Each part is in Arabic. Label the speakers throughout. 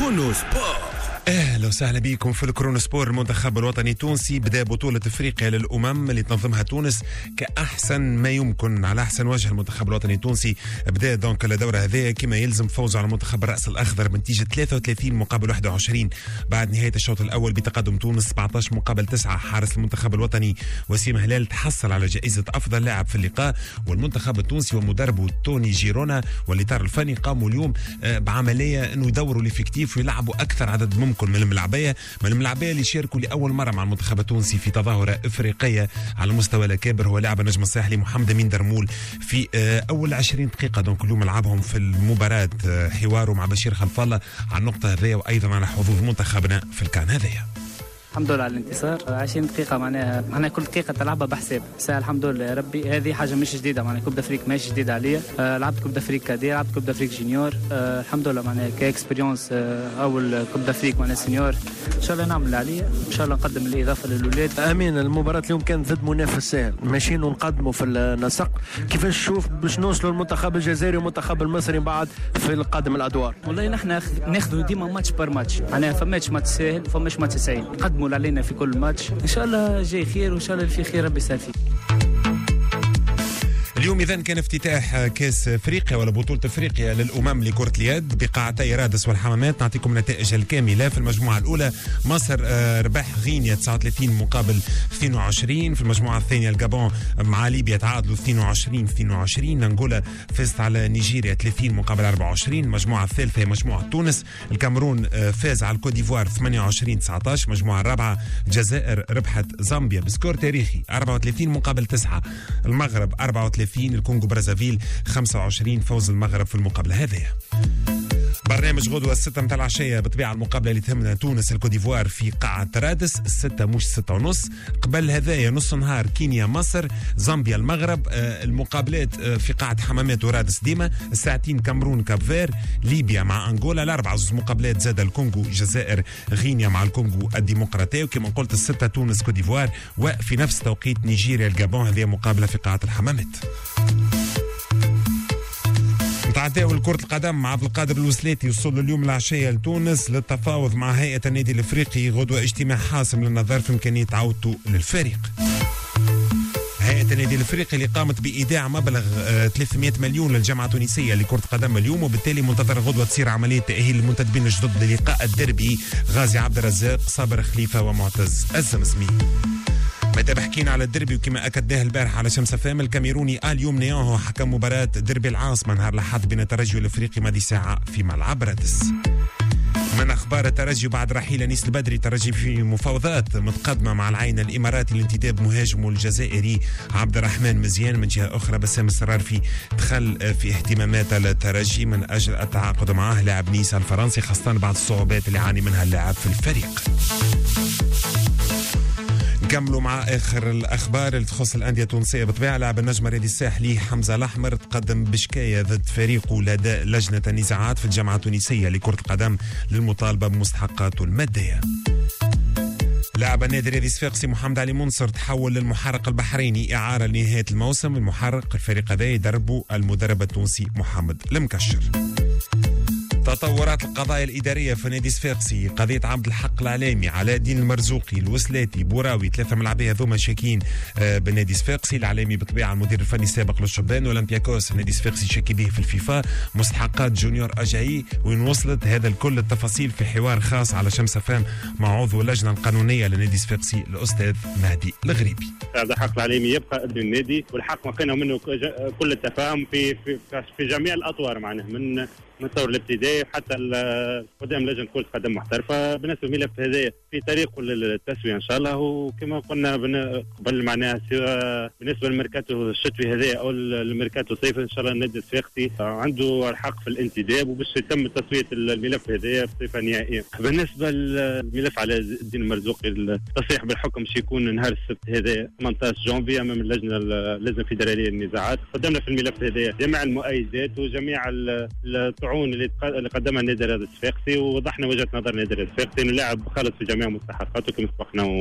Speaker 1: كرونو سبور.
Speaker 2: اهلا وسهلا بكم في الكرونو سبور. المنتخب الوطني التونسي بدا بطولة افريقيا للامم اللي تنظمها تونس كاحسن ما يمكن على احسن وجه. المنتخب الوطني التونسي بدا دونك الدورة هذه كما يلزم فوز على منتخب الراس الاخضر بنتيجة 33 مقابل 21 بعد نهاية الشوط الاول بتقدم تونس 17 مقابل 9. حارس المنتخب الوطني وسيم هلال تحصل على جائزة افضل لاعب في اللقاء، والمنتخب التونسي ومدربه توني جيرونا والاطار الفني قاموا اليوم بعملية انه يدوروا الافكتيف ويلعبوا اكثر عدد ممكن من الملاعبيه اللي شاركوا لاول مره مع المنتخب التونسي في تظاهره افريقيه على مستوى الاكابر. هو لاعب النجم الساحلي محمد امين درمول في اول 20 دقيقه دونك اليوم لعبهم في المباراه، حواره مع بشير خلف الله على النقطه هذه وايضا على حظوظ منتخبنا في الكان هذايا.
Speaker 3: الحمد لله على الانتصار. 20 دقيقة معناها كل دقيقة تلعبها بحساب. الحمد لله يا ربي، هذه حاجة مش جديدة، معناها كوب دافريك ماشي جديدة عليا. لعبت كوب دافريك كادي، لعبت كوب دافريك جونيور. الحمد لله معناها كاكسبيريونس أول كوب دافريك معناها سينيور. إن شاء الله نعمل اللي عليا، إن شاء الله نقدم الإضافة للولاد.
Speaker 4: أمين، المباراة اليوم كانت ضد منافس سهل، ماشيين ونقدموا في النسق. كيفاش تشوف باش نوصلوا المنتخب الجزائري والمنتخب المصري بعد في القادم الأدوار؟
Speaker 3: والله نحن ناخذوا ديما ماتش بار ماتش، معناها فماش ماتش سهل وفماش ماتش صعيب، نقدموا اللي علينا في كل ماتش. ان شاء الله جاي خير وان شاء الله في خير ربي يسهل فيه.
Speaker 2: اليوم إذن كان افتتاح كاس افريقيا ولا بطولة افريقيا للامم لكرة اليد بقاعتي رادس والحمامات. نعطيكم النتائج الكاملة. في المجموعة الأولى مصر ربح غينيا 39 مقابل 22. في المجموعة الثانية الجابون مع ليبيا تعادلوا 22. أنغولا فازت على نيجيريا 30 مقابل 24. المجموعة الثالثة هي مجموعة تونس، الكاميرون فاز على الكوت ديفوار 28-19. المجموعة الرابعة الجزائر ربحت زامبيا بسكور تاريخي 34 مقابل 9. المغرب 34، الكونغو برازافيل 25. فوز المغرب في المقابلة هذه. برنامج غدوة 6 متاع العشية بطبيعة المقابلة اللي تهمنا تونس الكوديفوار في قاعة رادس 6 مش 6:30. قبل هذايا نص نهار كينيا مصر، زامبيا المغرب. المقابلات في قاعة حمامات ورادس ديما. الساعتين كامرون كابفير، ليبيا مع أنغولا. الأربع زوج مقابلات زاد الكونغو جزائر، غينيا مع الكونغو الديمقراطية. وكما قلت 6 تونس كوديفوار، وفي نفس توقيت نيجيريا الجابون. هذه مقابلة في قاعة الحمامات. تعداول كرة القدم عبد القادر الوسلاتي وصل اليوم العشية لتونس للتفاوض مع هيئة النادي الافريقي. غدوة اجتماع حاسم للنظر في امكانية عودته للفريق. هيئة النادي الافريقي اللي قامت بايداع مبلغ 300 مليون للجامعة التونسية لكرة القدم اليوم، وبالتالي منتظر غدوة تصير عملية تأهيل المنتدبين الجدد للقاء الدربي غازي عبد الرزاق، صابر خليفة ومعتز الزمزمي. متى حكينا على الدربي وكما أكدناه البارح على شمس فام، الكاميروني اليوم نياهو حكم مباراة دربي العاصمة نهار الأحد بين الترجي والافريقي ماضي ساعة في ملعب رادس. من أخبار الترجي بعد رحيل أنيس البدري، الترجي في مفاوضات متقدمة مع العين الإماراتي لانتداب مهاجمه الجزائري عبد الرحمن مزيان. من جهة أخرى بسام السرارفي دخل في اهتمامات الترجي من أجل التعاقد معه لاعب نيس الفرنسي، خاصة بعد الصعوبات اللي يعاني منها اللاعب في الفريق. نكملوا مع اخر الاخبار اللي تخص الانديه التونسيه. بطبيعه لاعب النجم الرياضي الساحلي حمزه الاحمر تقدم بشكايه ضد فريقه لدى لجنه النزاعات في الجامعه التونسيه لكره القدم للمطالبه بمستحقاته الماديه. لاعب النادي الرياضي الصفاقسي محمد علي منصر تحول للمحرق البحريني اعاره لنهايه الموسم. المحرق الفريق هذا يدربه المدرب التونسي محمد المكشر. تطورات القضايا الإدارية في نادي صفاقسي، قضية عبد الحق العلامي، علاء الدين المرزوقي، الوسلاتي، بوراوي، 3 ملاعبيه هذوما شاكين بالنادي صفاقسي. العلامي بطبيعة المدير الفني السابق للشبان. اولمبياكوس النادي صفاقسي شاكي به في الفيفا. مستحقات جونيور أجاي وين وصلت؟ هذا الكل التفاصيل في حوار خاص على شمس فام مع عضو اللجنة القانونية لنادي صفاقسي الأستاذ مهدي الغريبي.
Speaker 5: عبد الحق العلامي يبقى ابن النادي، والحق وقينا منه كل التفاهم في جميع الأطوار، معناه من الطور الابتدائي حتى قدام لجنة كرة قدم محترفة. بالنسبة للملف هذا في طريقه للتسوية إن شاء الله. وكما قلنا قبل معناها بالنسبة للميركاتو الشتوي هذا أو الميركاتو الصيفي إن شاء الله النادي الصفاقسي عنده الحق في الانتداب وباش يتم تسوية الملف هذا بصفة نهائية. بالنسبة للملف على الدين المرزوقي، التصريح بالحكم باش يكون نهار السبت هذا 18 جونفي أمام اللجنة الفيدرالية للنزاعات. قدمنا في الملف هذا جميع المؤيدات وجميع الطعون اللي قدمها النادي الرياضي الصفاقسي، ووضحنا وجهة نظر النادي الرياضي الصفاقسي انه لاعب خالص في جميع مستحقاته كما سبقنا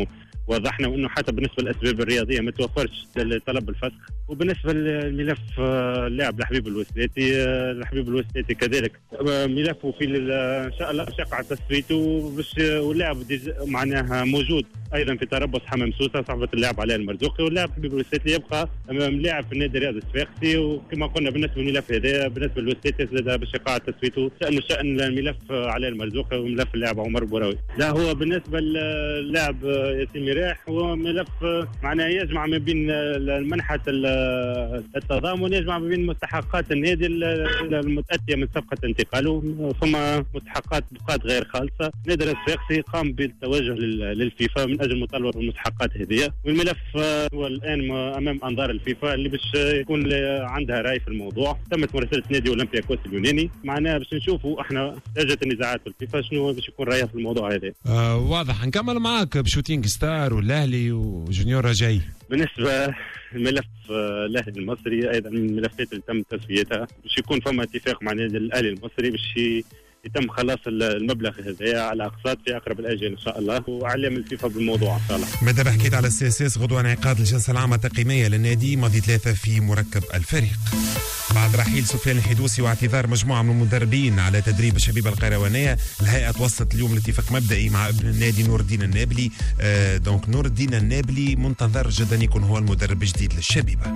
Speaker 5: وضحنا وانه حتى بالنسبه للاسباب الرياضيه ما توفرش طلب الفسخ. وبالنسبه للملف اللاعب الحبيب الوسلاتي كذلك ملفه في ان شاء الله يقع تسويته باش واللاعب معناها موجود ايضا في تربص حمام سوسه صاحبه اللاعب علاء المرزوقي، واللاعب حبيب الوسلاتي يبقى لاعب في النادي الرياضي الصفاقسي. وكما قلنا بالنسبه للملف هذا بالنسبه للوسلاتي زاد باش يقع تسويته شان الملف علاء المرزوقي وملف اللاعب عمر بوراوي. لا هو بالنسبه للاعب ياسين مراح هو ملف معناه يجمع ما بين منحة التضامن، يجمع ما بين مستحقات النادي المتأتية من صفقة انتقاله، ثم مستحقات بقات غير خالصة. نادي الصفاقسي قام بالتوجه للفيفا من أجل مطالبة بالمستحقات هذه، والملف هو الآن أمام أنظار الفيفا اللي باش يكون عندها رأي في الموضوع. تمت مراسلة نادي أولمبياكوس اليوناني معناها باش نشوفوا احنا درجة النزاعات في الفيفا شنو باش يكون رأيها في الموضوع هذا.
Speaker 2: واضح. نكمل معاك بشوتينج ستار والأهلي وجونيور رجاي.
Speaker 5: بالنسبة لملف الأهلي المصري أيضا من الملفات اللي تم تسويتها باش يكون فما اتفاق مع النادي الأهلي المصري باش يتم خلاص المبلغ هذا على أقساط في أقرب الأجل إن شاء الله، وأعلم الفيفا بالموضوع إن شاء الله.
Speaker 2: ماذا حكيت على السياسيس غدوة انعقاد الجلسة العامة التقييمية للنادي ماضي 3 في مركب الفريق. بعد رحيل سفيان الحدوسي واعتذار مجموعة من المدربين على تدريب الشبيبة القيروانية، الهيئة توصلت اليوم لاتفاق مبدئي مع ابن النادي نور الدين النابلي. دونك نور الدين النابلي منتظر جدا يكون هو المدرب الجديد للشبيبة.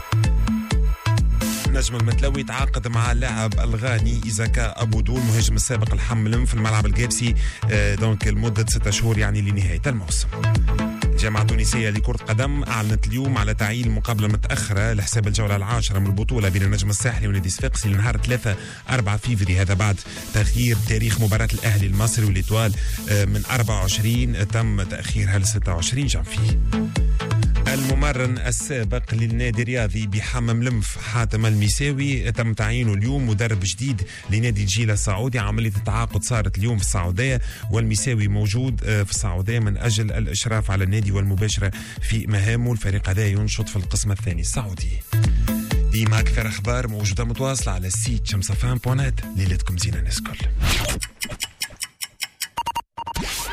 Speaker 2: نجم المتلوي تعاقد مع اللاعب الغاني إيزاكا أبو دول مهاجم السابق الحملم في الملعب الجابسي دونك لمدة 6 شهور يعني لنهاية الموسم. الجامعة التونسية لكرة قدم أعلنت اليوم على تعيين مقابلة متأخرة لحساب الجولة العاشرة من البطولة بين النجم الساحلي ونادي صفاقسي لنهار 3-4 فيفري، هذا بعد تغيير تاريخ مباراة الأهلي المصري والإتوال من 24 تم تأخيرها ل 26 جانفي. الممرن السابق للنادي الرياضي بحمام لمف حاتم الميساوي تم تعيينه اليوم مدرب جديد لنادي الجيلة السعودي. عملية التعاقد صارت اليوم في السعودية، والميساوي موجود في السعودية من أجل الإشراف على النادي والمباشرة في مهامه. الفريق هذا ينشط في القسم الثاني السعودي. ديما أكثر أخبار موجودة متواصلة على السيت شمسفان.net. ليلتكم زينة الناس كل.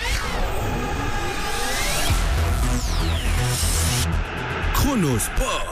Speaker 1: كرونو سبور.